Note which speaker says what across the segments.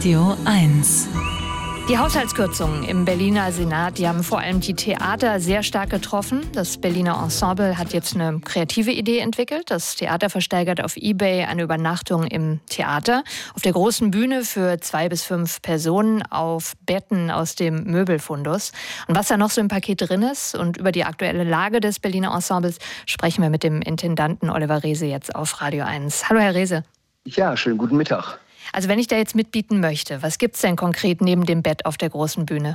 Speaker 1: Radio 1.
Speaker 2: Die Haushaltskürzungen im Berliner Senat, die haben vor allem die Theater sehr stark getroffen. Das Berliner Ensemble hat jetzt eine kreative Idee entwickelt. Das Theater versteigert auf eBay eine Übernachtung im Theater. Auf der großen Bühne für 2 bis 5 Personen auf Betten aus dem Möbelfundus. Und was da noch so im Paket drin ist und über die aktuelle Lage des Berliner Ensembles sprechen wir mit dem Intendanten Oliver Reese jetzt auf Radio 1. Hallo Herr Reese.
Speaker 3: Ja, schönen guten Mittag.
Speaker 2: Also wenn ich da jetzt mitbieten möchte, was gibt es denn konkret neben dem Bett auf der großen Bühne?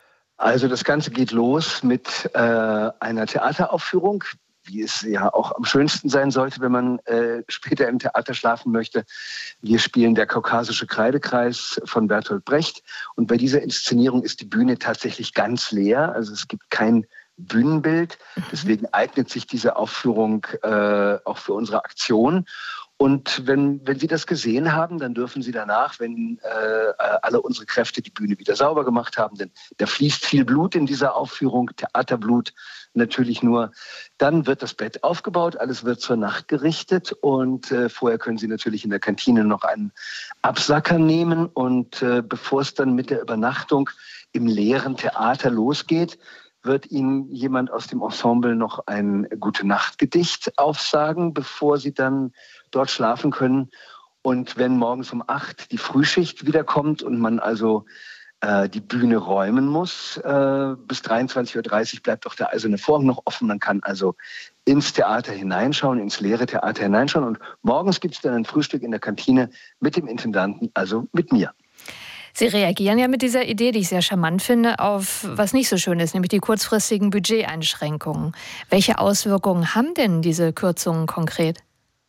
Speaker 3: Also das Ganze geht los mit einer Theateraufführung, wie es ja auch am schönsten sein sollte, wenn man später im Theater schlafen möchte. Wir spielen der Kaukasische Kreidekreis von Bertolt Brecht. Und bei dieser Inszenierung ist die Bühne tatsächlich ganz leer. Also es gibt kein Bühnenbild. Deswegen eignet sich diese Aufführung auch für unsere Aktion. Und wenn Sie das gesehen haben, dann dürfen Sie danach, wenn alle unsere Kräfte die Bühne wieder sauber gemacht haben, denn da fließt viel Blut in dieser Aufführung, Theaterblut natürlich nur, dann wird das Bett aufgebaut, alles wird zur Nacht gerichtet und vorher können Sie natürlich in der Kantine noch einen Absacker nehmen und bevor es dann mit der Übernachtung im leeren Theater losgeht, wird Ihnen jemand aus dem Ensemble noch ein Gute-Nacht-Gedicht aufsagen, bevor Sie dann dort schlafen können. Und wenn morgens um 8 die Frühschicht wiederkommt und man also die Bühne räumen muss, bis 23:30 Uhr bleibt doch der eiserne Vorhang noch offen. Man kann also ins Theater hineinschauen, ins leere Theater hineinschauen. Und morgens gibt es dann ein Frühstück in der Kantine mit dem Intendanten, also mit mir.
Speaker 2: Sie reagieren ja mit dieser Idee, die ich sehr charmant finde, auf was nicht so schön ist, nämlich die kurzfristigen Budgeteinschränkungen. Welche Auswirkungen haben denn diese Kürzungen konkret?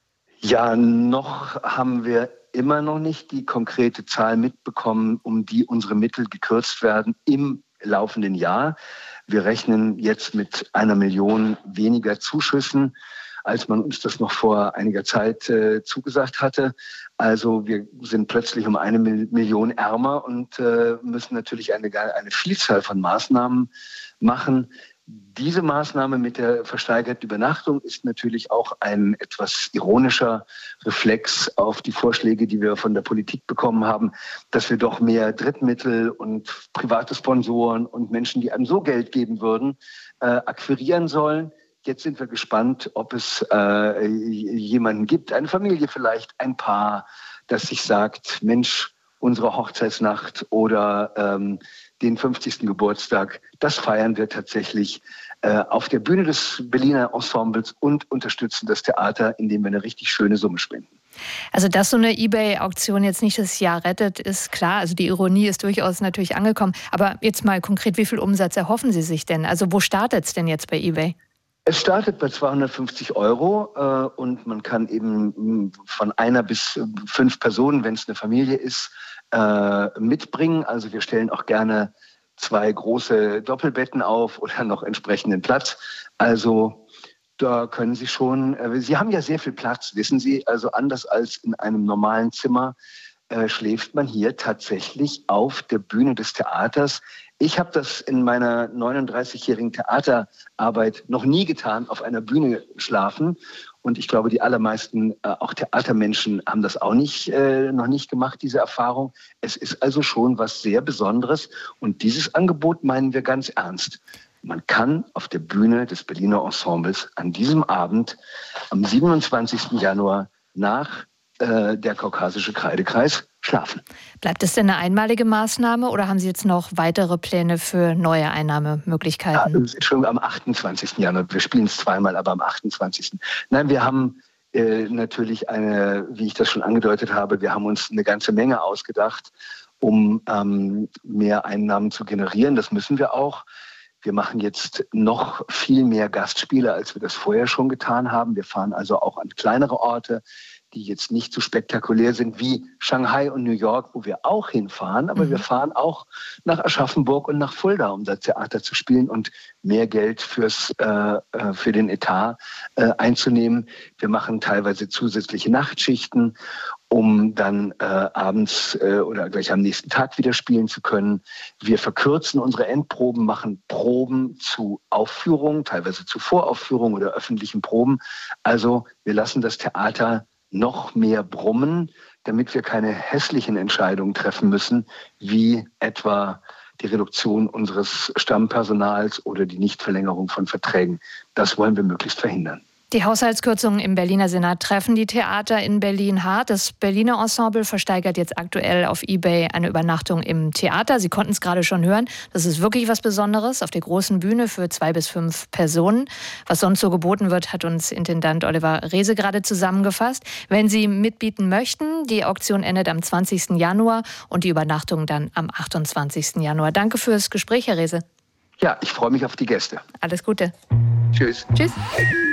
Speaker 3: Ja, noch haben wir immer noch nicht die konkrete Zahl mitbekommen, um die unsere Mittel gekürzt werden im laufenden Jahr. Wir rechnen jetzt mit 1 Million weniger Zuschüssen, als man uns das noch vor einiger Zeit zugesagt hatte. Also wir sind plötzlich um 1 Million ärmer und müssen natürlich eine Vielzahl von Maßnahmen machen. Diese Maßnahme mit der versteigerten Übernachtung ist natürlich auch ein etwas ironischer Reflex auf die Vorschläge, die wir von der Politik bekommen haben, dass wir doch mehr Drittmittel und private Sponsoren und Menschen, die einem so Geld geben würden, akquirieren sollen. Jetzt sind wir gespannt, ob es jemanden gibt, eine Familie vielleicht, ein Paar, das sich sagt, Mensch, unsere Hochzeitsnacht oder den 50. Geburtstag, das feiern wir tatsächlich auf der Bühne des Berliner Ensembles und unterstützen das Theater, indem wir eine richtig schöne Summe spenden.
Speaker 2: Also dass so eine eBay-Auktion jetzt nicht das Jahr rettet, ist klar. Also die Ironie ist durchaus natürlich angekommen. Aber jetzt mal konkret, wie viel Umsatz erhoffen Sie sich denn? Also wo startet es denn jetzt bei eBay?
Speaker 3: Es startet bei 250 € und man kann eben von 1 bis 5 Personen, wenn es eine Familie ist, mitbringen. Also wir stellen auch gerne 2 große Doppelbetten auf oder noch entsprechenden Platz. Also da können Sie schon, Sie haben ja sehr viel Platz, wissen Sie. Also anders als in einem normalen Zimmer schläft man hier tatsächlich auf der Bühne des Theaters. Ich habe das in meiner 39-jährigen Theaterarbeit noch nie getan, auf einer Bühne schlafen. Und ich glaube, die allermeisten, auch Theatermenschen, haben das auch noch nicht gemacht, diese Erfahrung. Es ist also schon was sehr Besonderes. Und dieses Angebot meinen wir ganz ernst. Man kann auf der Bühne des Berliner Ensembles an diesem Abend, am 27. Januar, nach der Kaukasische Kreidekreis schlafen.
Speaker 2: Bleibt es denn eine einmalige Maßnahme oder haben Sie jetzt noch weitere Pläne für neue Einnahmemöglichkeiten?
Speaker 3: Ja, Entschuldigung, am 28. Januar. Wir spielen es zweimal, aber am 28. Nein, wir haben natürlich wie ich das schon angedeutet habe, wir haben uns eine ganze Menge ausgedacht, um mehr Einnahmen zu generieren. Das müssen wir auch. Wir machen jetzt noch viel mehr Gastspiele, als wir das vorher schon getan haben. Wir fahren also auch an kleinere Orte, die jetzt nicht so spektakulär sind wie Shanghai und New York, wo wir auch hinfahren. Aber wir fahren auch nach Aschaffenburg und nach Fulda, um das Theater zu spielen und mehr Geld für den Etat einzunehmen. Wir machen teilweise zusätzliche Nachtschichten, um dann abends oder gleich am nächsten Tag wieder spielen zu können. Wir verkürzen unsere Endproben, machen Proben zu Aufführungen, teilweise zu Voraufführungen oder öffentlichen Proben. Also wir lassen das Theater noch mehr brummen. damit wir keine hässlichen Entscheidungen treffen müssen, wie etwa die Reduktion unseres Stammpersonals oder die Nichtverlängerung von Verträgen. Das wollen wir möglichst verhindern.
Speaker 2: Die Haushaltskürzungen im Berliner Senat treffen die Theater in Berlin hart. Das Berliner Ensemble versteigert jetzt aktuell auf eBay eine Übernachtung im Theater. Sie konnten es gerade schon hören. Das ist wirklich was Besonderes auf der großen Bühne für 2 bis 5 Personen. Was sonst so geboten wird, hat uns Intendant Oliver Reese gerade zusammengefasst. Wenn Sie mitbieten möchten, die Auktion endet am 20. Januar und die Übernachtung dann am 28. Januar. Danke fürs Gespräch, Herr Reese.
Speaker 3: Ja, ich freue mich auf die Gäste.
Speaker 2: Alles Gute.
Speaker 3: Tschüss.
Speaker 2: Tschüss.